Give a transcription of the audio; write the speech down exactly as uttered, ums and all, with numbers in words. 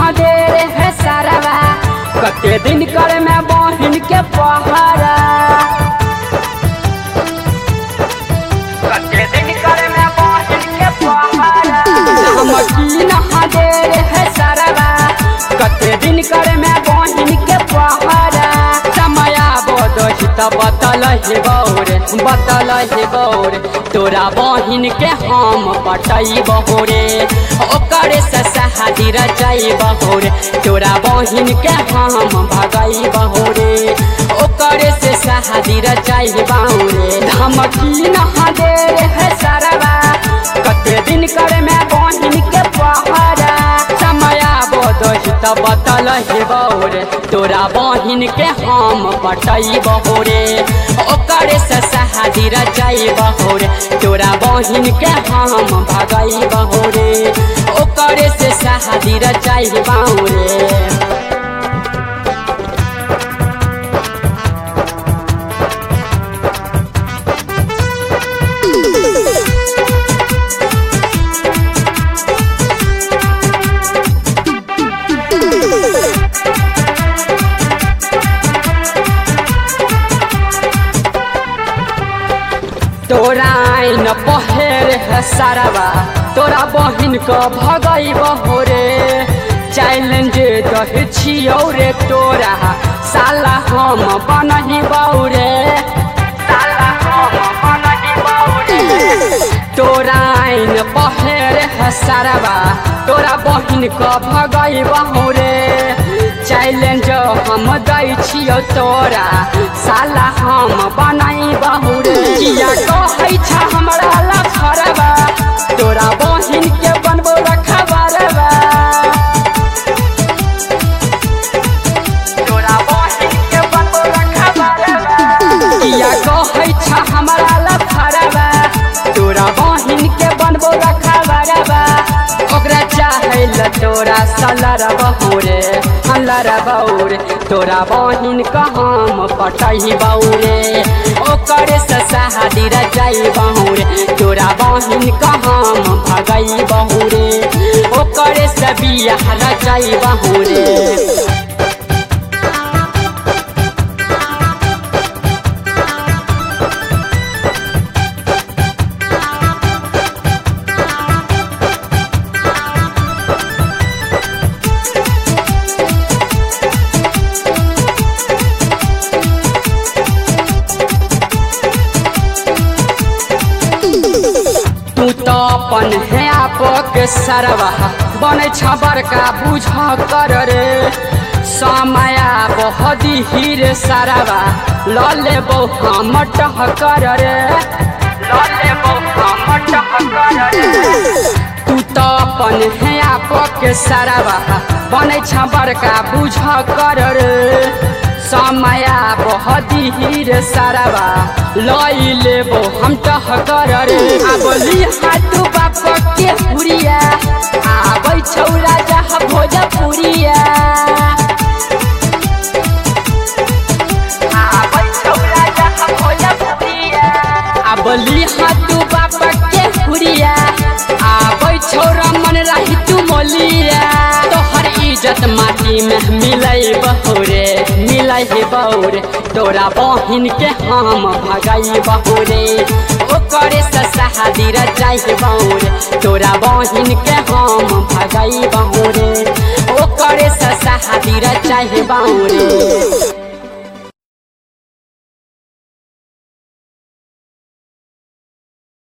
दे है सारावा कते दिन कर में बहिन के पहरा कते दिन कर में बहिन के पहरा हम की नहा दे है सारावा कते दिन कर में बहिन के पहरा समय बोदही त बतल हे बौरे बतल हे बौरे तोरा बहिन के हम पटई बहोरे ओकरे से शादी रचाई बहोरे तोरा बहिन के हम भगई बहोरे ओकरे से शादी रचाई बहोरे धमकी नहा दे है सारावा कते दिन कर में बहिन के पहरा समय बोदही त बतल हे बौरे तोरा बहिन के हम पटई बहोरे ओकरे से शादी रचाई बहोरे तोरा बहिन के हम भगई बहोरे ओकरे से शादी रचाई बहोरे तोरा न पहेर है सारावा तोरा बहिन को भगई बहोरे चैलेंज दही छियौ रे तोरा साला हम बनही बौरे साला हम बनही बौरे तोरा न पहेर है सारावा तोरा बहिन को भगई बहोरे चैलेंज हम दै छियौ तोरा साला हम बनाई बहोरे किया कहै छ हमरा लफरवा तोरा बहिन के बनबो रखबरवा तोरा बहिन के बनबो रखबरवा किया कहै छ हमरा लफरवा तोरा बहिन के बनबो रखबरवा ओकरा चाहे ल तोरा सलर बहोरे हलर बौरे तोरा बहिन का हम पटही बौरे ओकरे से शादी रचाई बहोरे तोरा बहिन का हम भगई बहोरे ओकरे से बियाह रचाई बहोरे अपन है आप के सरवा बन छ बड़का बुझ कर रे समय बहदी हीरे सरवा ल लेबो हम टह कर रे ल लेबो हम टह कर रे तू तो अपन है आप के सरवा बन छ बड़का बुझ कर रे समय बहदी हीरे सरवा लई लेबो हम टह कर रे आबली हाथू बाप के पुरिया आबै छौ राजा भोजपुरिया आबै छौ राजा भोजपुरिया आबली हाथू बाप के पुरिया आबै छौ रमन रही तू मोलिया तोहर इज्जत माटी में मिलै बहोरे मिलै बौरे तोरा बहिन के हम भगई बहोरे ओकरे से शादी रचाई बहोरे तोरा बहिन के हम भगई बहोरे ओकरे से शादी रचाई बहोरे।